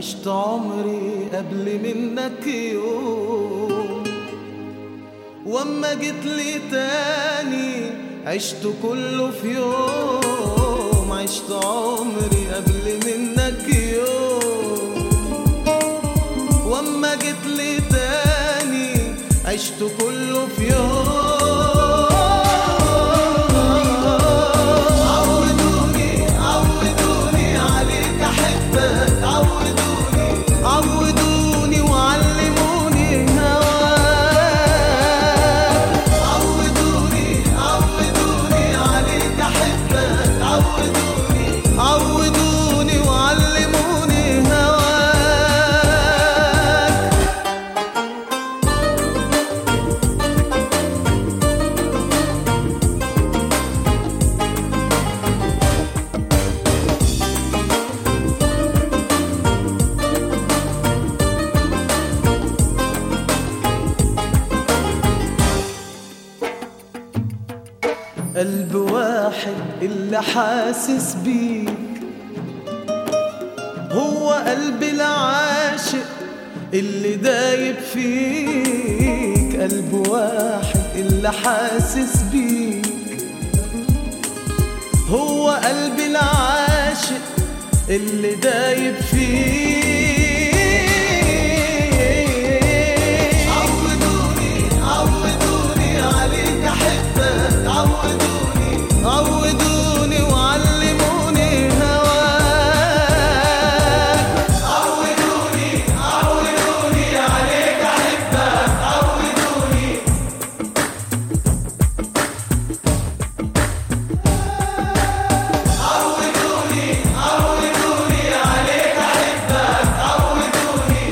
عشت عمري قبل منك يوم، واما جيت لي تاني عشت كله في يوم. عشت عمري قبل منك يوم، واما جيت لي تاني عشت كله في يوم. عودوني وعلموني هواك، عودوني عليك أحبك، عودوني وعلموني هواك. قلب واحد اللي حاسس بيك، هو قلب العاشق اللي دايب فيك. قلب واحد اللي حاسس بيك، هو قلب العاشق اللي دايب فيك. عودوني عليك أحبك، عودوني وعلموني هواك. عودوني عليك أحبك، عودوني عليك أحبك، عودوني.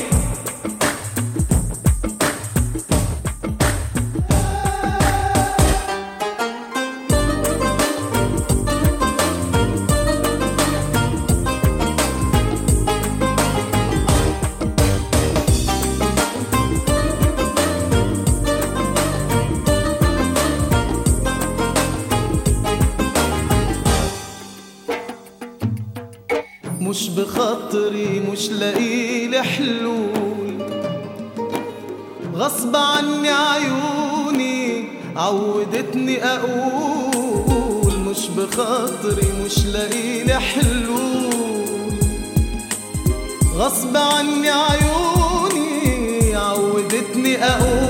مش بخاطري مش لاقيلي حلول، غصب عني عيوني عودتني اقول. مش بخاطري مش لاقيلي حلول، غصب عني عيوني عودتني اقول.